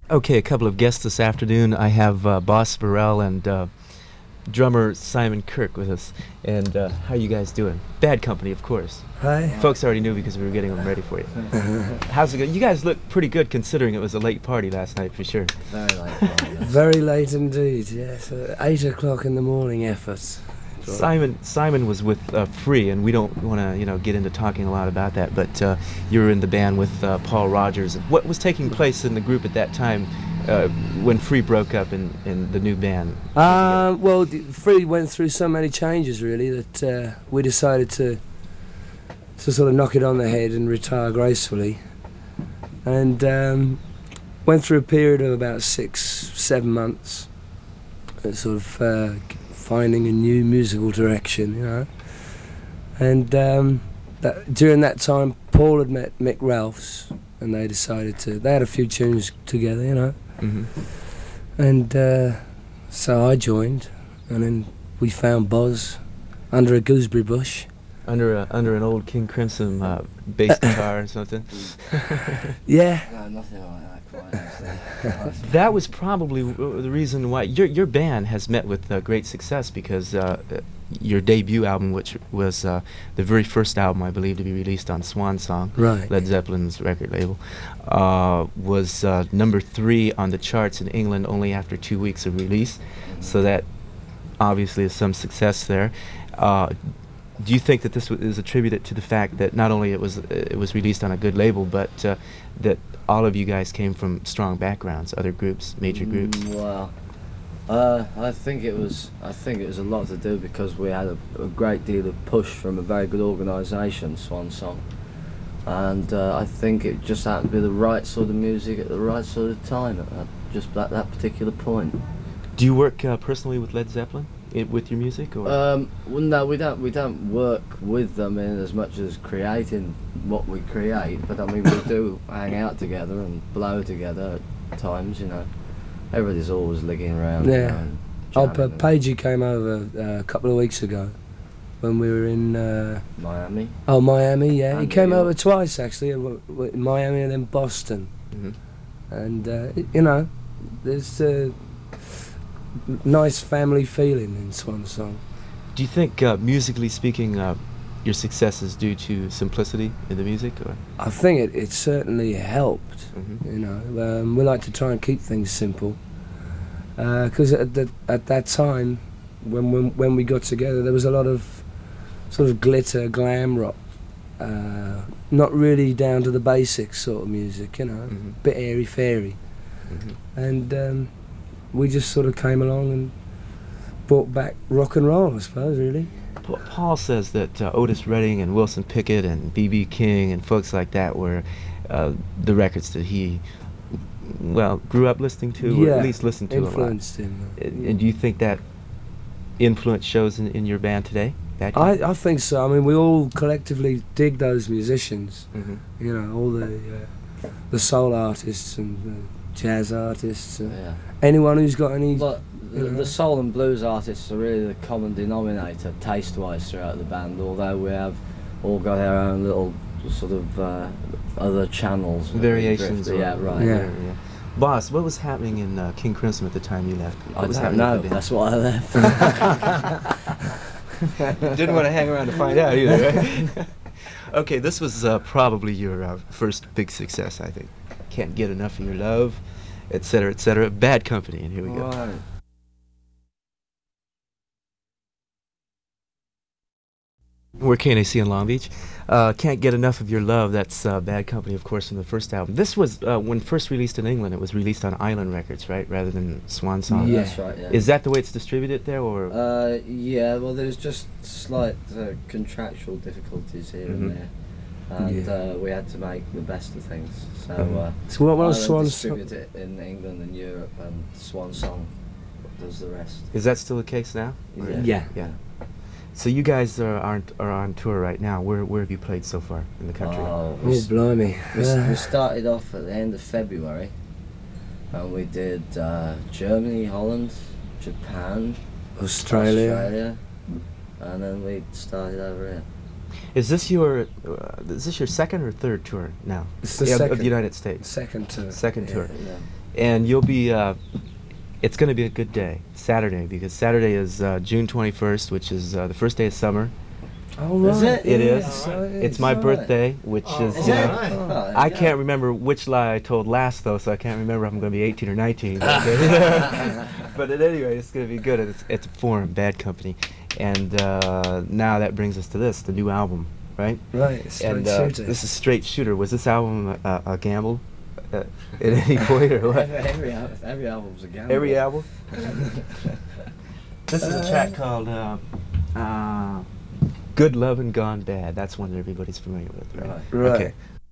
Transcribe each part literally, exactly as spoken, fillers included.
Okay, a couple of guests this afternoon. I have uh, Boss Burrell and uh, drummer Simon Kirk with us. And uh, how you guys doing? Bad Company, of course. Hi. Folks already knew because we were getting them ready for you. How's it going? You guys look pretty good considering it was a late party last night, for sure. Very late. Party. Very late indeed, yes. Uh, eight o'clock in the morning effort. Simon Simon was with uh, Free, and we don't want to, you know, get into talking a lot about that. But uh, you were in the band with uh, Paul Rogers. What was taking place in the group at that time uh, when Free broke up in, in the new band? Uh, well, the- Free went through so many changes really that uh, we decided to to sort of knock it on the head and retire gracefully. And um, went through a period of about six, seven months, uh, sort of uh, finding a new musical direction, you know. And um, that, during that time, Paul had met Mick Ralphs, and they decided to. They had a few tunes together, you know. Mm-hmm. And uh, so I joined, and then we found Boz under a gooseberry bush. Under a, under an old King Crimson uh, bass guitar or something. Yeah. No, nothing like that quite. Actually. That was probably w- the reason why your your band has met with uh, great success, because uh, uh, your debut album, which was uh, the very first album I believe to be released on Swan Song, Right. Led Zeppelin's record label, uh, was uh, number three on the charts in England only after two weeks of release. So that obviously is some success there. Uh, do you think that this w- is attributed to the fact that not only it was uh, it was released on a good label, but uh, that all of you guys came from strong backgrounds, other groups, major groups? Mm, well, uh, I think it was. I think it was a lot to do because we had a, a great deal of push from a very good organisation, Swan Song, and uh, I think it just happened to be the right sort of music at the right sort of time at that, just at that particular point. Do you work uh, personally with Led Zeppelin I- with your music, or? Um, well, no, we don't. We don't work with them in as much as creating what we create. But I mean, we do hang out together and blow together at times. You know, everybody's always licking around. Yeah. You know, and Oh, jamming Pa- and- Pagey came over uh, a couple of weeks ago when we were in uh, Miami. oh Miami. Yeah, he And came New over York. twice actually, uh, w- w- in Miami and then Boston. Mhm. And uh, y- you know, there's a n- nice family feeling in Swan Song. Do you think, uh, musically speaking, uh, your success is due to simplicity in the music, or? I think it, it certainly helped. Mhm. You know, um, we like to try and keep things simple. Because at, the, at that time, when, when when we got together, there was a lot of sort of glitter, glam rock, uh, not really down to the basics sort of music, you know, Mhm. bit airy fairy. Mhm. And um, we just sort of came along and brought back rock and roll, I suppose, really. Pa- Paul says that uh, Otis Redding and Wilson Pickett and B B King and folks like that were uh, the records that he, well, grew up listening to, or Yeah, at least listened to influenced him. a lot. And, and do you think that influence shows in, in your band today? That I, I think so. I mean, we all collectively dig those musicians. Mhm. You know, all the uh, the soul artists and the jazz artists, and Yeah. anyone who's got any. But the, you know. the soul and blues artists are really the common denominator, taste-wise, throughout the band. Although we have all got our own little sort of uh, other channels, that we Variations. drift- or- Yeah, right. Yeah. Boss, what was happening in uh, King Crimson at the time you left? What I was don't happening know. with the band? That's why I left. Didn't want to hang around to find out either, right? Okay, this was uh, probably your uh, first big success, I think. Can't Get Enough of Your Love, et cetera, et cetera. Bad Company, and here we go. Right. We're K N A C in Long Beach. Uh, Can't Get Enough of Your Love, that's uh, Bad Company, of course, from the first album. This was, uh, when first released in England, it was released on Island Records, right, rather than Swan Song. Yeah. That's right. Yeah. Is that the way it's distributed there, or? Uh, yeah, well, there's just slight uh, contractual difficulties here Mhm. and there, and Yeah. uh, we had to make the best of things. So Mhm. uh, So what was Island Swan Song? distribute it in England and Europe, and Swan Song does the rest. Is that still the case now? Or- Yeah. Yeah. Yeah. So you guys are, aren't, are on tour right now. Where, where have you played so far in the country? Oh, we, Oh, s- blimey. we, s- Uh, we started off at the end of February, and we did uh, Germany, Holland, Japan, Australia. Australia, and then we started over here. Is this your uh, is this your second or third tour now? It's the Yeah, of- second. of the United States. Second tour. Second Yeah. tour. Yeah. and you'll be. Uh, it's going to be a good day, Saturday, because Saturday is uh, June twenty-first, which is uh, the first day of summer. Oh, right. Is it? It yeah, is. so it It's is. my Right. birthday, which Oh, is. Is you it? know, Right. Oh, there you I go. can't remember which lie I told last, though, so I can't remember if I'm going to be eighteen or nineteen. But, uh, but at any rate, it's going to be good. It's, it's a forum, Bad Company. And uh, now that brings us to this, the new album, right? Right, straight and uh, shooter. this is Straight Shooter. Was this album a, a, a gamble uh, at any point, or what? Every, every, al- every album's a gamble. Every album? This is a track called uh, uh, Good Lovin' Gone Bad. That's one that everybody's familiar with, right? Right. Right. Okay.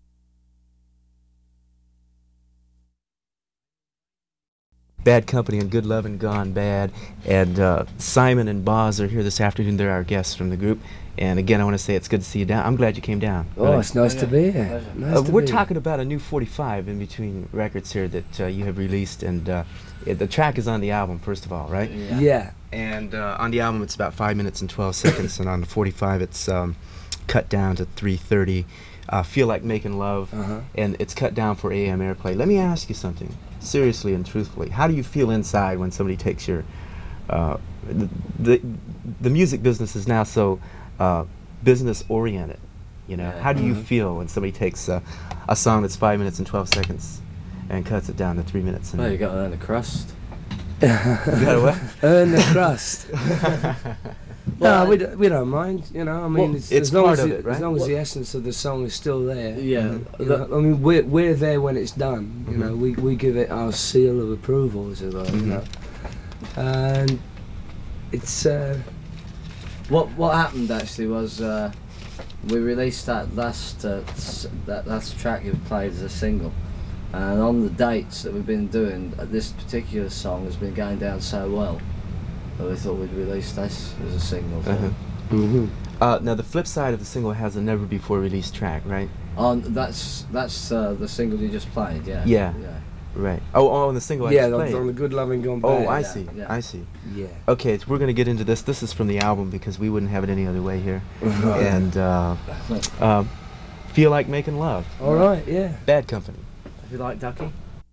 Bad Company and Good Lovin' Gone Bad. And uh, Simon and Boz are here this afternoon. They're our guests from the group. And again, I want to say it's good to see you down. I'm glad you came down. Oh, Really. it's nice to be here. Pleasure. Nice Uh, to we're be talking about a new forty-five in between records here that uh, you have released. And uh, it, the track is on the album, first of all, right? here. Yeah. And uh, on the album, it's about five minutes and twelve seconds, and on the forty-five, it's um, cut down to three thirty. Uh, Feel Like Making Love, Uh-huh. and it's cut down for A M airplay. Let me ask you something, seriously and truthfully. How do you feel inside when somebody takes your... Uh, the, the the music business is now so uh, business-oriented, you know. Yeah. How do you Mhm. feel when somebody takes uh, a song that's five minutes and twelve seconds and cuts it down to three minutes? And Well, you got to earn the crust. You got what? Earn the crust. Well, no, we, d- we don't mind, you know. I mean, Well, it's, it's as long part as of the, it, right? as long as Well- the essence of the song is still there. Yeah. Mhm. You the- know, I mean, we're we're there when it's done. You Mhm. know, we we give it our seal of approval, as it were. Mhm. You know, and it's uh, What what happened actually was uh, we released that last uh, s- that last track you played as a single, and on the dates that we've been doing, uh, this particular song has been going down so well that we thought we'd release this as a single. So. Uh-huh. mhm. Uh, now the flip side of the single has a never before released track, right? On that's that's uh, the single you just played, yeah. Yeah. Yeah. Right. Oh, oh, on the single yeah, I just on, played. on the Good Loving Gone Oh, Bad. I yeah, see. yeah. I see. Yeah. Okay, so we're gonna get into this. This is from the album because we wouldn't have it any other way here. Right. And uh, um, Feel Like Making Love. All right. Yeah. Bad Company. If you like Ducky.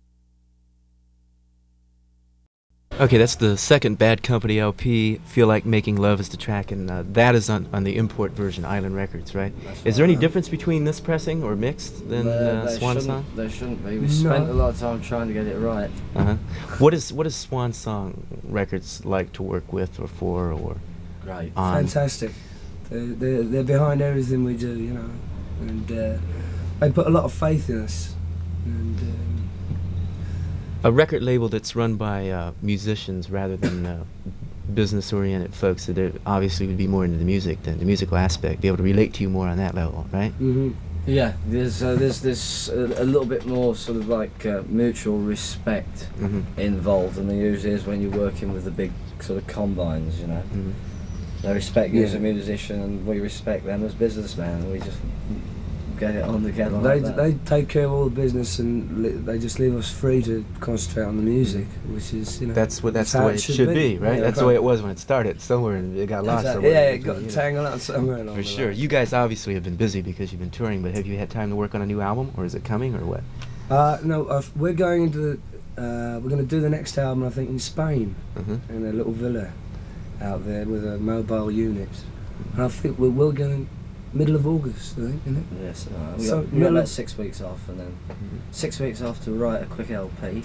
Okay, that's the second Bad Company L P. Feel Like Making Love is the track, and uh, that is on, on the import version, Island Records, right? That's Is there any right. difference between this pressing or mixed than There- uh, there Swan shouldn't- Song? There shouldn't be. We spent No. a lot of time trying to get it right. Uh-huh. What is what is Swan Song Records like to work with or for or Great. on? Fantastic. They're, they're, they're behind everything we do, you know, and uh, they put a lot of faith in us. And um, A record label that's run by uh, musicians rather than uh, business-oriented folks that are obviously would be more into the music than the musical aspect, be able to relate to you more on that level, right? mhm. Yeah, there's uh, there's this uh, a little bit more sort of like uh, mutual respect Mm-hmm. involved than there usually is when you're working with the big sort of combines, you know. Mm-hmm. They respect you as Yeah. a musician and we respect them as businessmen, and we just get it on together They like that. they take care of all the business and li- they just leave us free to concentrate on the music, which is, you know. That's what that's how the way it should be, right? Yeah, That's the way it was when it started. Somewhere and it got lost. Exactly. somewhere Yeah, in it got between, you know. tangled up somewhere along For the sure. line. You guys obviously have been busy because you've been touring, but have you had time to work on a new album, or is it coming, or what? Uh, no, uh, we're going into the, uh, we're going to do the next album, I think, in Spain, Mm-hmm. in a little villa out there with a mobile unit. And I think we will go in middle of August, I think, isn't it? Yes, alright. we So, got, we got middle about of- six weeks off, and then six weeks off to write a quick L P,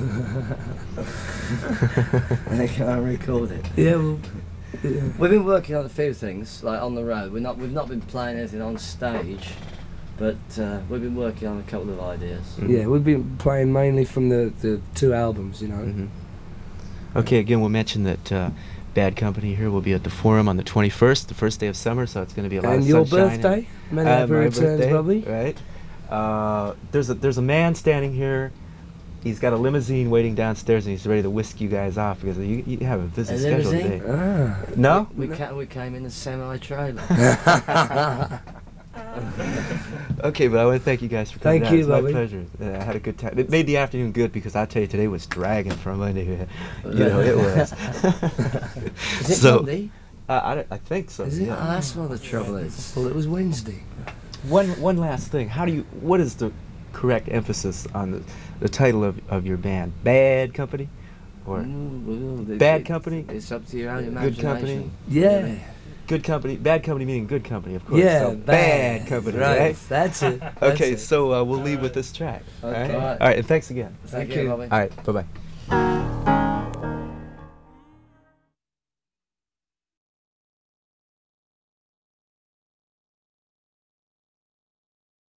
and then go and record it. Yeah, well, yeah. We've been working on a few things, like on the road. We're not, we've not been playing anything on stage, but uh, we've been working on a couple of ideas. Mhm. Yeah, we've been playing mainly from the, the two albums, you know. hmm Okay, again, we'll mention that uh, Bad Company here will be at the Forum on the twenty-first, the first day of summer, so it's going to be a lot And of your sunshine. birthday? Many Uh, happy my returns, birthday, Bobby. Right. Uh, there's a there's a man standing here. He's got a limousine waiting downstairs, and he's ready to whisk you guys off because you, you have a busy A schedule limousine? today. Ah. No? We, ca- we came in a semi-trailer. Okay, but I want to thank you guys for coming Thank out. you, It's my Bobby. pleasure. Uh, I had a good time. It made the afternoon good because I tell you, today was dragging from Monday. You know, it was. Is it So- Monday? Uh, I, don't- I think so. Is it? Oh, Yeah. that's what the trouble is. Well, it was Wednesday. One one last thing. How do you? What is the correct emphasis on the, the title of, of your band? Bad Company? Or Mm, well, it- Bad it- Company? It's up to your own Good imagination. Company? Yeah. Good Company? Bad Company meaning good company, of course. Yeah, So Bad Company, right? right? That's it. That's Okay, it. so uh, we'll leave with this track. Okay. All right, Alright. all right, and thanks again. Thank Thank you, you. Bobby. All right, bye-bye.